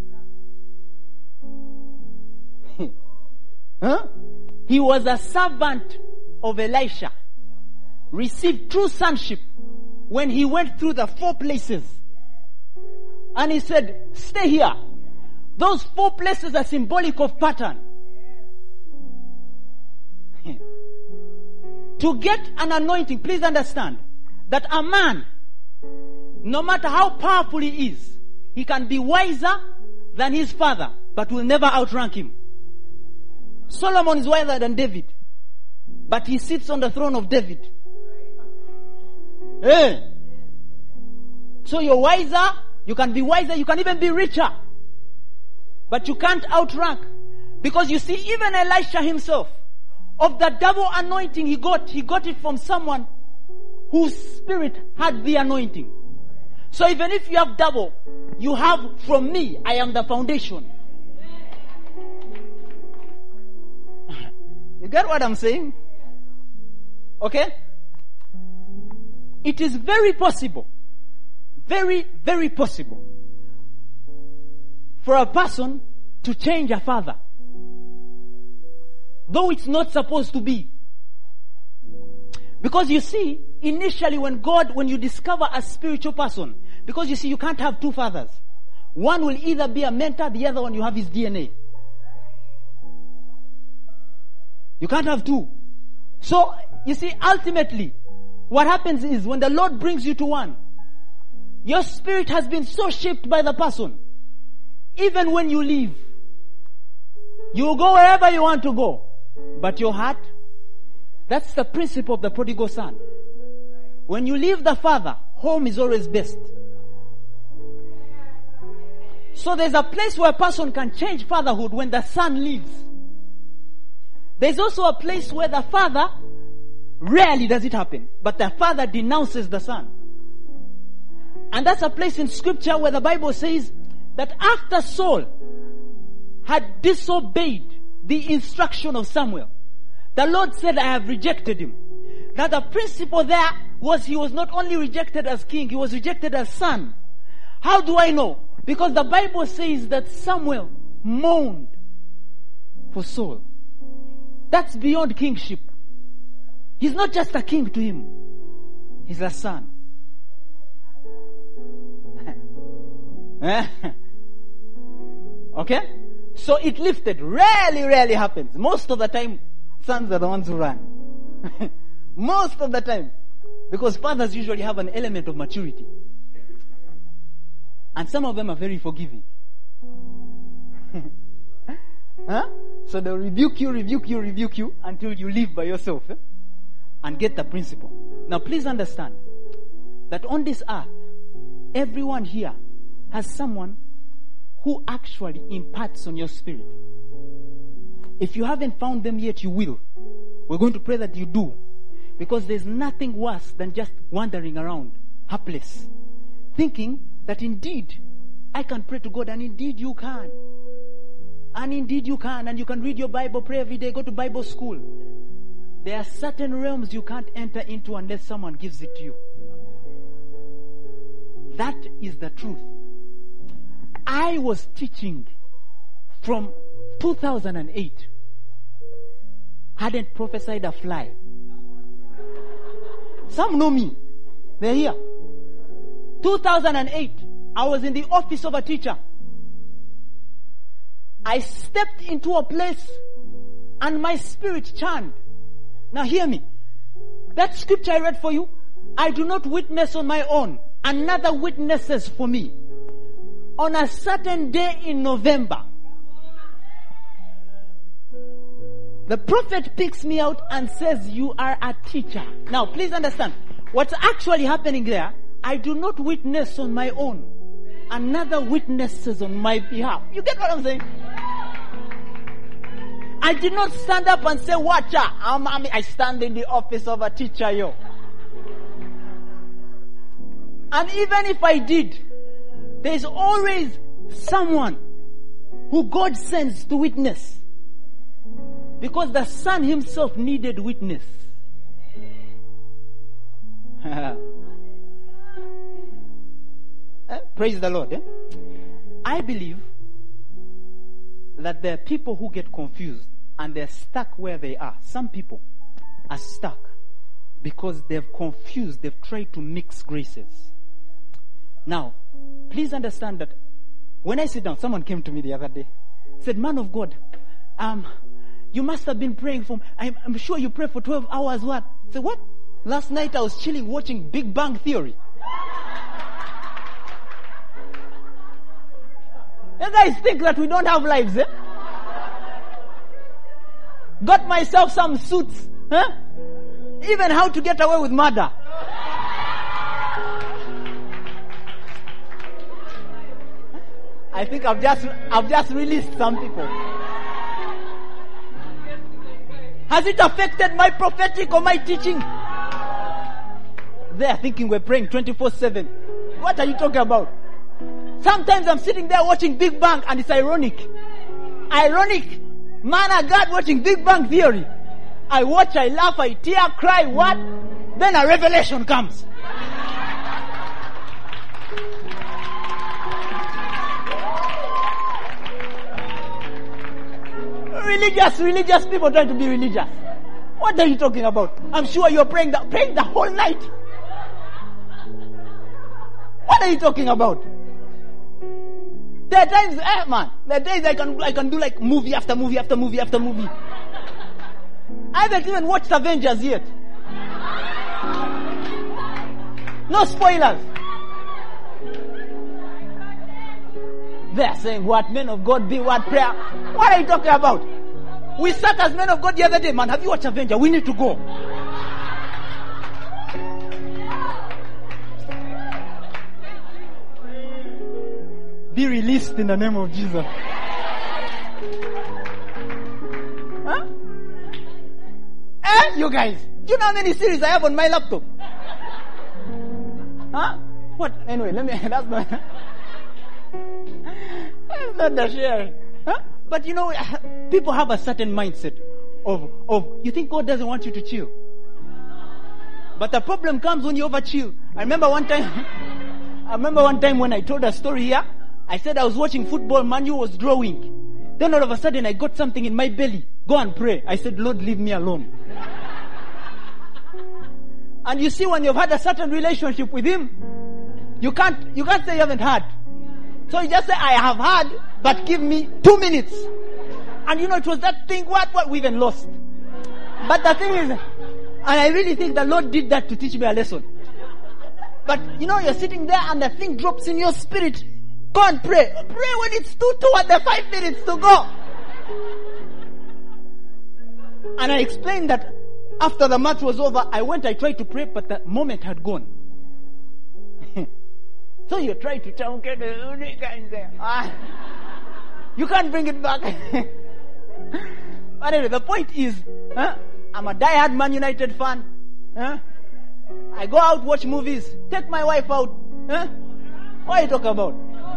He was a servant of Elisha. Received true sonship when he went through the 4 places. And he said, stay here. Those 4 places are symbolic of pattern. To get an anointing, please understand that a man, no matter how powerful he is, he can be wiser than his father, but will never outrank him. Solomon is wiser than David, but he sits on the throne of David. Hey. So you're wiser, you can be wiser, you can even be richer, but you can't outrank. Because you see, even Elisha himself, of the double anointing he got it from someone whose spirit had the anointing. So even if you have double, you have from me, I am the foundation. You get what I'm saying? Okay? It is very possible, very, very possible for a person to change a father. Though it's not supposed to be. Because you see, initially when you discover a spiritual person, because you see, you can't have 2 fathers. One will either be a mentor, the other one you have his DNA. You can't have 2. So, you see, ultimately, what happens is when the Lord brings you to one, Your spirit has been so shaped by the person. Even when you leave, you go wherever you want to go. But your heart, that's the principle of the prodigal son. When you leave the father, home is always best. So there's a place where a person can change fatherhood when the son leaves. There's also a place where the father, rarely does it happen, but the father denounces the son. And that's a place in scripture where the Bible says that after Saul had disobeyed the instruction of Samuel, the Lord said, I have rejected him. Now the principle there was he was not only rejected as king, he was rejected as son. How do I know? Because the Bible says that Samuel mourned for Saul. That's beyond kingship. He's not just a king to him. He's a son. Okay? So it lifted. Rarely happens. Most of the time, sons are the ones who run. Most of the time. Because fathers usually have an element of maturity. And some of them are very forgiving. Huh? So they'll rebuke you until you live by yourself. And get the principle. Now please understand that on this earth, everyone here has someone who actually imparts on your spirit. If you haven't found them yet, you will. We're going to pray that you do. Because there's nothing worse than just wandering around, helpless, thinking that indeed I can pray to God, and indeed you can. And indeed you can. And you can read your Bible, pray every day, go to Bible school. There are certain realms you can't enter into unless someone gives it to you. That is the truth. I was teaching from 2008. Hadn't prophesied a fly. Some know me. They're here. 2008. I was in the office of a teacher. I stepped into a place and my spirit churned. Now hear me. That scripture I read for you, I do not witness on my own. Another witnesses for me. On a certain day in November, the prophet picks me out and says, you are a teacher. Now please understand, what's actually happening there, I do not witness on my own. Another witnesses on my behalf. You get what I'm saying? I did not stand up and say, watch out, I stand in the office of a teacher, yo. And even if I did, there's always someone who God sends to witness. Because the son himself needed witness. Praise the Lord. I believe that there are people who get confused and they're stuck where they are. Some people are stuck because they've confused, they've tried to mix graces. Now, please understand that when I sit down, someone came to me the other day, said, man of God, you must have been praying for, I'm sure you pray for 12 hours, what? I said, what? Last night I was chilling watching Big Bang Theory. You guys think that we don't have lives, eh? Got myself some suits, huh? Even how to get away with murder. I think I've just released some people. Has it affected my prophetic or my teaching? They are thinking we're praying 24/7. What are you talking about? Sometimes I'm sitting there watching Big Bang and it's ironic. Man of God watching Big Bang Theory. I watch, I laugh, I tear, cry, what? Then a revelation comes. Religious people trying to be religious. What are you talking about? I'm sure you're praying the whole night. What are you talking about? There are times, there are days I can do like movie after movie after movie after movie. I haven't even watched Avengers yet. No spoilers. They're saying, what men of God be, what prayer. What are you talking about? We sat as men of God the other day. Man, have you watched Avenger? We need to go. Be released in the name of Jesus. Huh? You guys, do you know how many series I have on my laptop? Huh? What? Anyway, that's not the share. Huh? But you know, people have a certain mindset of you think God doesn't want you to chill. But the problem comes when you over chill. I remember one time when I told a story here, I said I was watching football, Manu was drawing. Then all of a sudden I got something in my belly. Go and pray. I said, Lord, leave me alone. And you see, when you've had a certain relationship with Him, you can't say you haven't had. So you just say, I have had, but give me 2 minutes. And you know, it was that thing, what we even lost. But the thing is, and I really think the Lord did that to teach me a lesson. But you know, you're sitting there and the thing drops in your spirit. Go and pray. Pray when it's 2 and the 5 minutes to go. And I explained that after the match was over, I tried to pray, but the moment had gone. So you try to chunk it, you can't bring it back. But anyway, the point is, I'm a diehard Man United fan. I go out, watch movies, take my wife out. What are you talking about?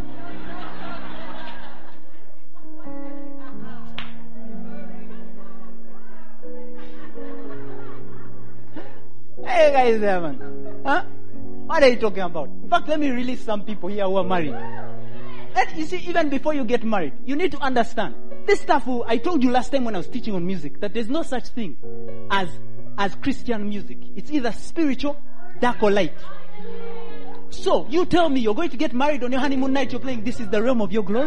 Hey guys, man. What are you talking about? In fact, let me release some people here who are married. And you see, even before you get married, you need to understand this stuff. I told you last time when I was teaching on music that there's no such thing as Christian music. It's either spiritual, dark or light. So you tell me you're going to get married on your honeymoon night, you're playing This Is the Realm of Your Glory?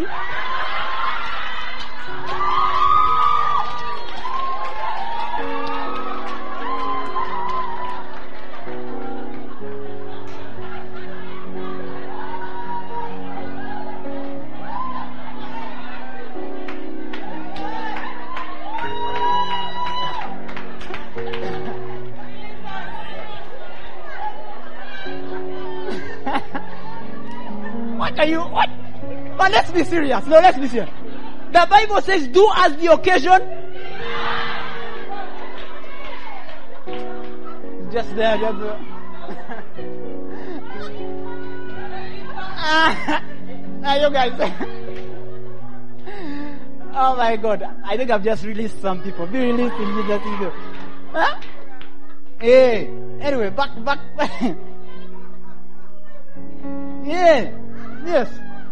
What? But let's be serious. No, let's be serious. The Bible says, do as the occasion. Just there. You guys. Oh my God. I think I've just released some people. Be released in Jesus' name. Huh? Hey. Anyway, back. Yeah. Yes.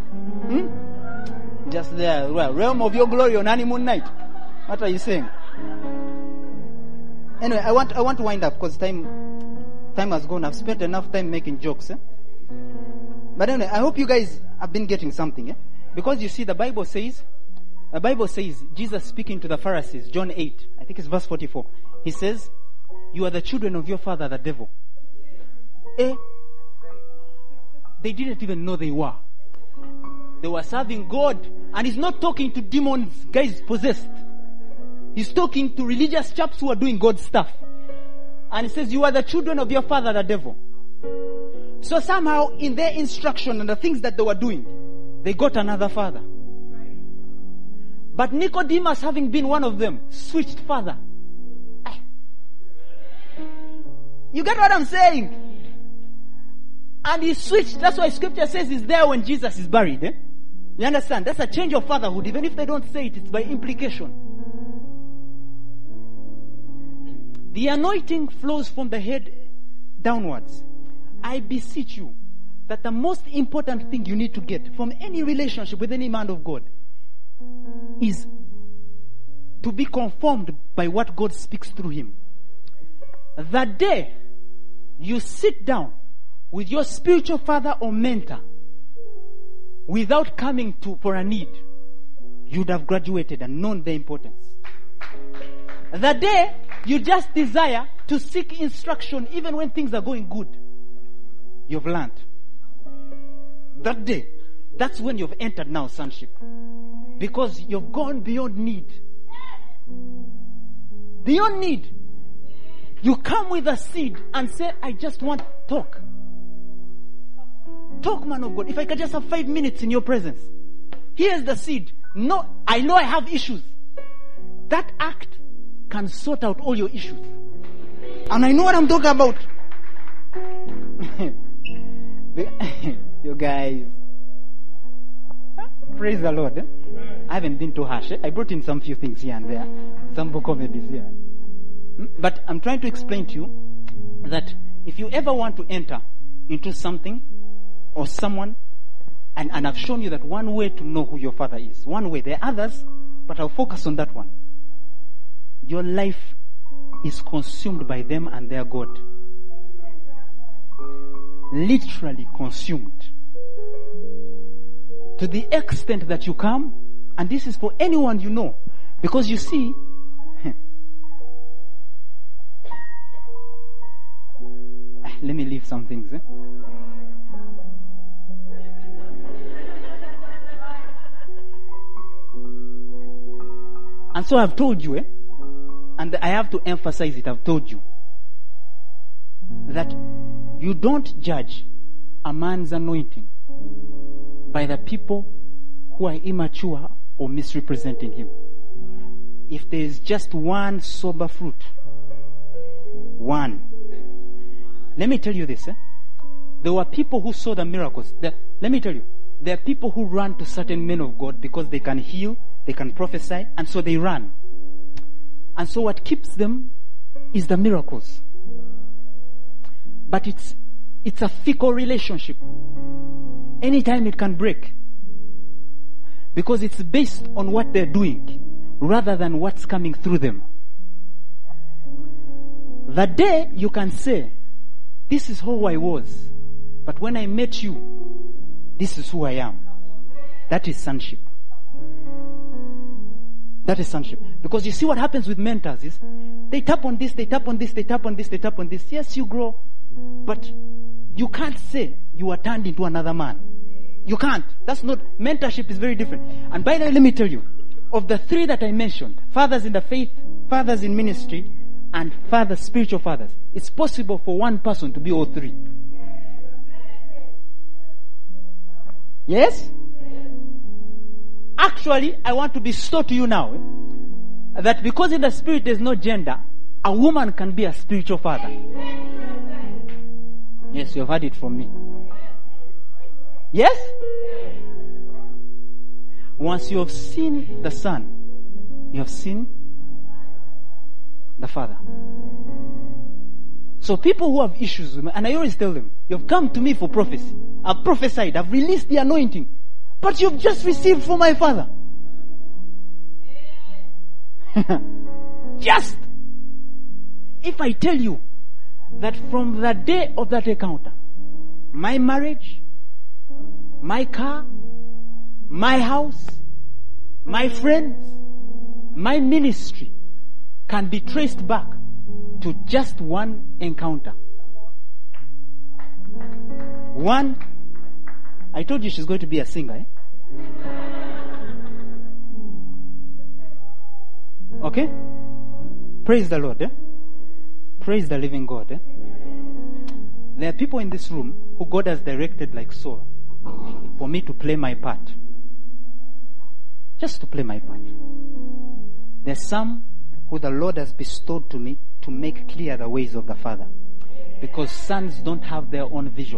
Just there. Well, realm of your glory on honeymoon night. What are you saying? Anyway, I want to wind up because time has gone. I've spent enough time making jokes. But anyway, I hope you guys have been getting something. Because you see, the Bible says, Jesus speaking to the Pharisees, John 8, I think it's verse 44. He says, you are the children of your father, the devil. They didn't even know they were. They were serving God. And He's not talking to demons, guys possessed. He's talking to religious chaps who are doing God's stuff. And He says, you are the children of your father, the devil. So somehow, in their instruction and the things that they were doing, they got another father. But Nicodemus, having been one of them, switched father. You get what I'm saying? And he switched. That's why scripture says he's there when Jesus is buried. You understand? That's a change of fatherhood. Even if they don't say it, it's by implication. The anointing flows from the head downwards. I beseech you that the most important thing you need to get from any relationship with any man of God is to be conformed by what God speaks through him. The day you sit down with your spiritual father or mentor without coming to for a need, you'd have graduated and known the importance. The day you just desire to seek instruction even when things are going good, you've learned. That day, that's when you've entered now sonship. Because you've gone beyond need. Beyond need. You come with a seed and say, I just want talk. Talk, man of God. If I can just have 5 minutes in your presence. Here's the seed. No, I know I have issues. That act can sort out all your issues. And I know what I'm talking about. You guys. Praise the Lord. I haven't been too harsh. I brought in some few things here and there. Some comedies here. But I'm trying to explain to you that if you ever want to enter into something or someone, and I've shown you that one way to know who your father is. One way. There are others, but I'll focus on that one. Your life is consumed by them and their God. Literally consumed. To the extent that you come, and this is for anyone you know. Because you see, let me leave some things. And so I've told you, and I have to emphasize it, I've told you, that you don't judge a man's anointing by the people who are immature or misrepresenting him. If there is just one sober fruit, one. Let me tell you this. There were people who saw the miracles. Let me tell you, there are people who run to certain men of God because they can heal, they can prophesy, and so they run. And so what keeps them is the miracles. But it's a fickle relationship. Anytime it can break. Because it's based on what they're doing rather than what's coming through them. The day you can say, this is who I was, but when I met you, this is who I am. That is sonship. That is sonship. Because you see what happens with mentors is, they tap on this, they tap on this, they tap on this, they tap on this. Yes, you grow. But you can't say you are turned into another man. You can't. That's not, mentorship is very different. And by the way, let me tell you, of the three that I mentioned, fathers in the faith, fathers in ministry, and fathers, spiritual fathers, it's possible for one person to be all three. Yes? Actually, I want to bestow to you now that because in the spirit there's no gender, a woman can be a spiritual father. Yes, you have heard it from me. Yes? Once you have seen the Son, you have seen the Father. So people who have issues with me, and I always tell them, you've come to me for prophecy. I've prophesied, I've released the anointing. But you've just received from my Father. Just. If I tell you that from the day of that encounter, my marriage, my car, my house, my friends, my ministry can be traced back to just one encounter. One. I told you she's going to be a singer. Okay? Praise the Lord. Praise the living God. There are people in this room who God has directed like Saul for me to play my part. Just to play my part. There's some who the Lord has bestowed to me to make clear the ways of the Father. Because sons don't have their own vision.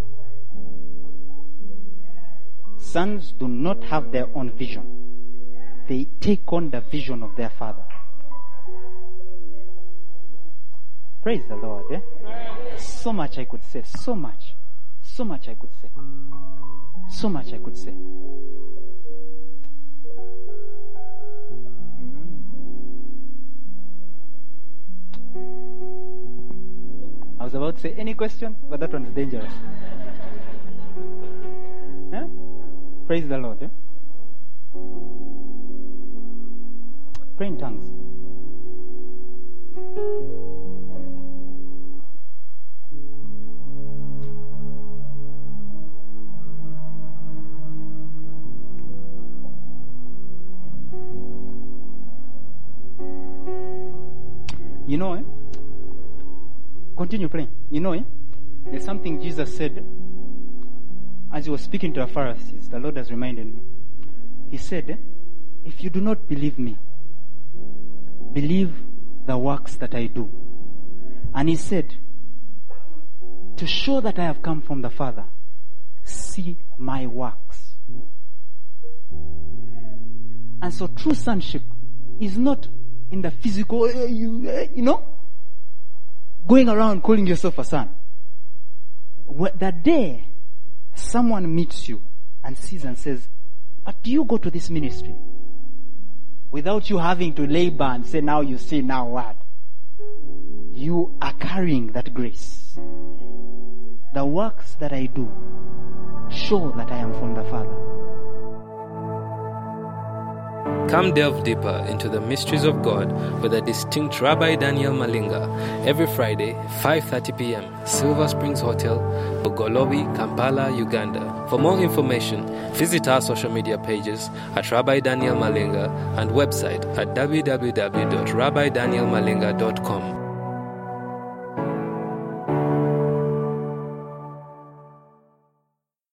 Sons do not have their own vision. They take on the vision of their father. Praise the Lord. So much I could say. So much. So much I could say. So much I could say. I was about to say any question, but that one's dangerous. Yeah? Praise the Lord. Pray in tongues. You know, continue playing. You know, there's something Jesus said as he was speaking to the Pharisees. The Lord has reminded me. He said, if you do not believe me, believe the works that I do. And he said, to show that I have come from the Father, see my works. And so true sonship is not in the physical, going around calling yourself a son. The day someone meets you and sees and says, but do you go to this ministry? Without you having to labor and say, now you see, now what? You are carrying that grace. The works that I do show that I am from the Father. Come delve deeper into the mysteries of God with the distinct Rabbi Daniel Malinga every Friday, 5:30 p.m., Silver Springs Hotel, Ogolobi, Kampala, Uganda. For more information, visit our social media pages at Rabbi Daniel Malinga and website at www.rabbidanielmalinga.com.